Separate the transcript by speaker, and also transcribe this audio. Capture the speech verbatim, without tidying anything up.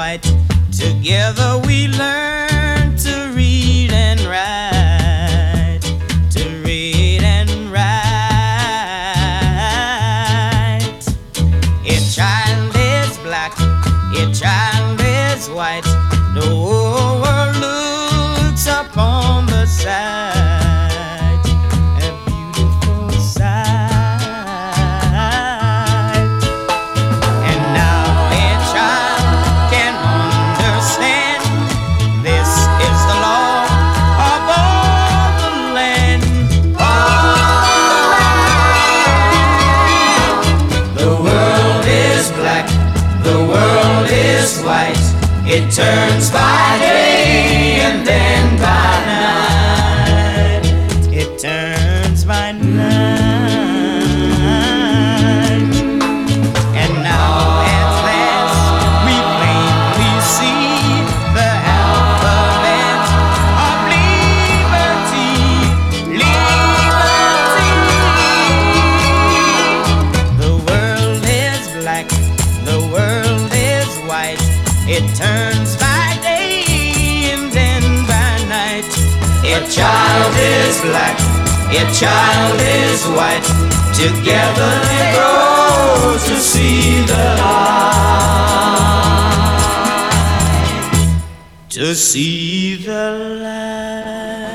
Speaker 1: white. Together we learn to read and write, to read and write. A child is black, a child is white. The whole world looks upon the side. A beautiful sight. And now a child can understand. This is the law of all the land. All the land. The world is black, the world is white. It turns by day and then by night. It turns by night. And now at last we plainly see the alphabet of liberty, liberty. The world is black, the world is white. It turns by day and then by night. A child is black, a child is white. Together they grow to see the light, to see the light.